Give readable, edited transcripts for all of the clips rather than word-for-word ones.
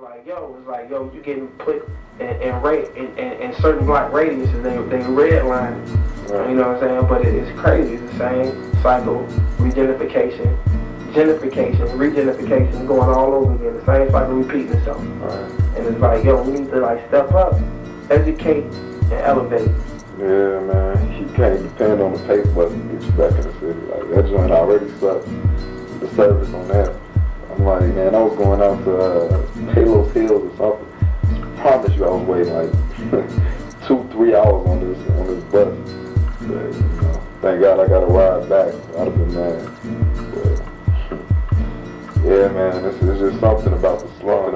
like, yo, you getting put in certain block radiuses, they redline. Right. You know what I'm saying? But it's crazy. It's the same cycle, gentrification, going all over again. The same cycle repeating itself. Right. And it's like, yo, we need to like step up, educate, and elevate. Yeah, man. You can't depend on the paper to get you back in the city. Like, that joint already sucks. The service on that. I'm like, man, I was going out to Palos Hills or something. I promise you I was waiting like 2-3 hours on this bus. But, you know, thank God I got a ride back. I'd have been mad. But, yeah, man, it's just something about the slum.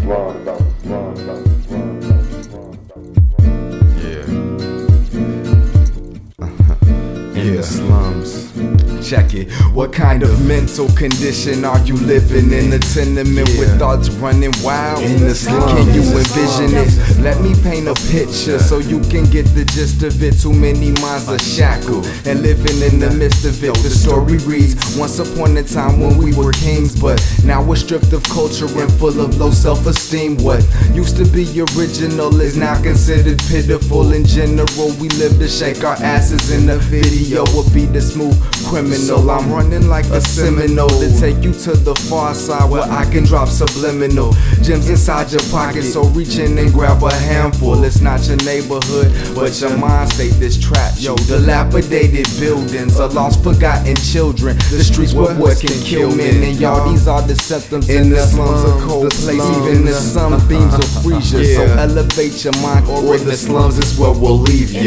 In the slums. Check it. What kind of mental condition are you living in? A tenement with thoughts running wild in the slums. Can you envision it? Let me paint a picture so you can get the gist of it. Too many minds are shackled and living in the midst of it. The story reads, once upon a time when we were kings, but now we're stripped of culture and full of low self-esteem. What used to be original is now considered pitiful. In general, we live to shake our asses in the video will be the smooth criminal. I'm running like a Seminole to take you to the far side where I can drop subliminal gems inside your pocket. So reach in and grab a handful. It's not your neighborhood, but your mind state this trap. Yo, dilapidated buildings, a lost, forgotten children. The streets where boys can kill men, and y'all, these are the symptoms. In the slums, a cold place, even the sunbeams will freeze you. So elevate your mind, or in the slums is where we'll leave you.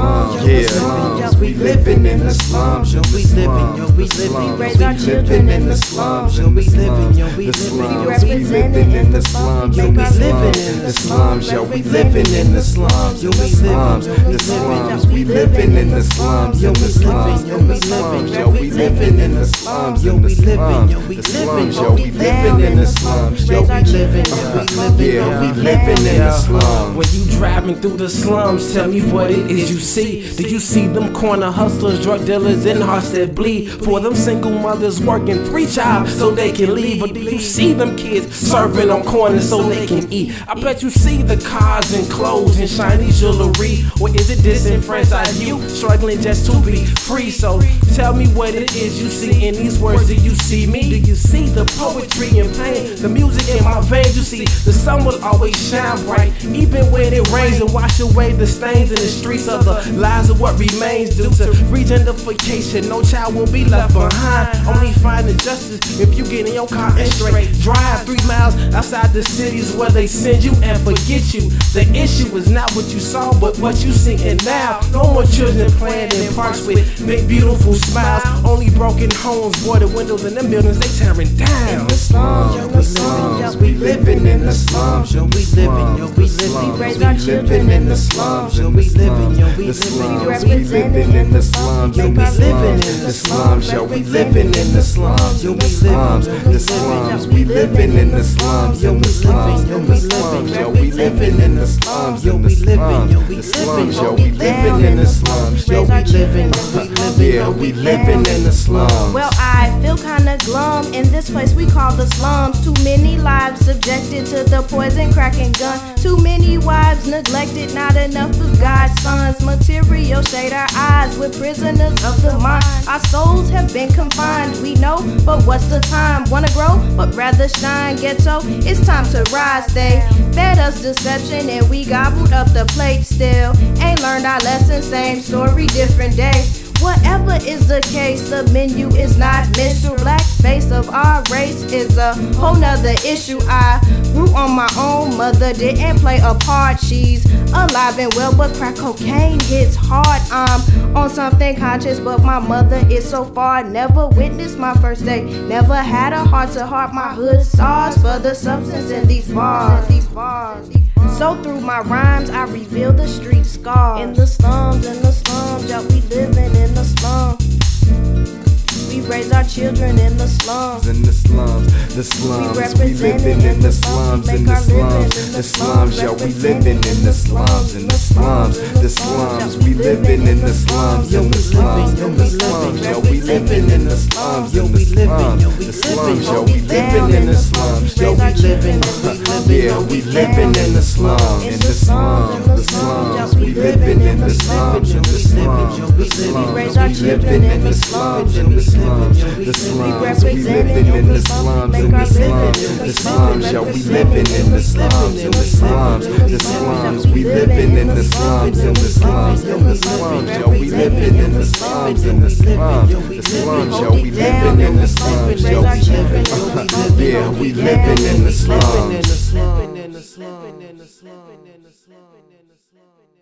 We living in the slums, yo, we living, yo, we living, we raise our children in the slums, yo, we living, yo, we living, yo, we living in the slums, yo, we living in the slums, yo, we living in the slums, yo, we living in the slums, yo, we living, yo, we living, yo, we living in the slums, yo, we living, yo, we living, yo, we living in the slums, yo, we living, yo, we living in the slums. When you driving through the slums, tell me what it is you see. Do you see them corner hustlers, drug dealers, and hearts that bleed? For them single mothers working 3 jobs so they can leave? Or do you see them kids serving on corners so they can eat? I bet you see the cars and clothes and shiny jewelry. Or is it disenfranchised you struggling just to be free? So tell me what it is you see in these words. Do you see me? Do you see the poetry and pain, the music in my veins? You see the sun will always shine bright, even when it rains, and wash away the stains in the streets of the lives of what remains. Due to regentrification, no child will be left behind. Only finding justice if you get in your car and straight drive 3 miles outside the cities where they send you and forget you. The issue is not what you saw, but what you seeing now. No more children playing in parks with big beautiful smiles. Only broken homes, boarded windows, and them buildings they tearing down. In the slums, yo, we living in the slums, yo, we living, yo, we living, we raise our children in the slums, yo, we living, yo, we living, we representing in the slums, yo, we living in the slums, yo, we living in the slums, yo, we living in the slums, yo, we living, yo, we living, yo, we living in the slums, yo, we living, yo, we living, yo, we living in the slums, yo, we living, yo, we living in the slums. Well, I feel kinda glum in this place we call the slums. Too many lives subjected to the poison, crack, and gun. Too many wives neglected, not enough of God's sons. Material shade our eyes, we're prisoners of the mind. Our souls have been confined, we know, but what's the time? Wanna grow, but rather shine. Ghetto, it's time to rise. They fed us deception and we gobbled up the plate. Still ain't learned our lesson, same story, different day. Whatever is the case, the menu is not Mr. Black face of our race is a whole nother issue. I grew on my own, mother didn't play a part. She's alive and well, but crack cocaine hits hard. I'm on something conscious, but my mother is so far. Never witnessed my first day, never had a heart to heart. My hood stars for the substance in these bars. So through my rhymes, I reveal the street scars. In the slums, yo, we living in the slums. We We raise our children in the slums. In the slums, the slums, we living in the slums, in the slums, the slums, yo, we living in the slums, in the slums, the slums, we living in the slums, in the slums, in the slums, yo, we living in the slums, in the slums, the slums, yo, we living in the slums, yo, we living, yeah, we living in the slums, in the slums, the slums, we living in the slums, in the slums, the slums, we living in the slums, in the slums, the slums, we living in the slums, in the slums, the slums, yo, we living in the slums, in the slums, the slums, we living in the slums, in the slums, in the slums, yo, we living in the slums, in the slums, the slums, yo, we living in the slums, yo, yeah, we living in the slums.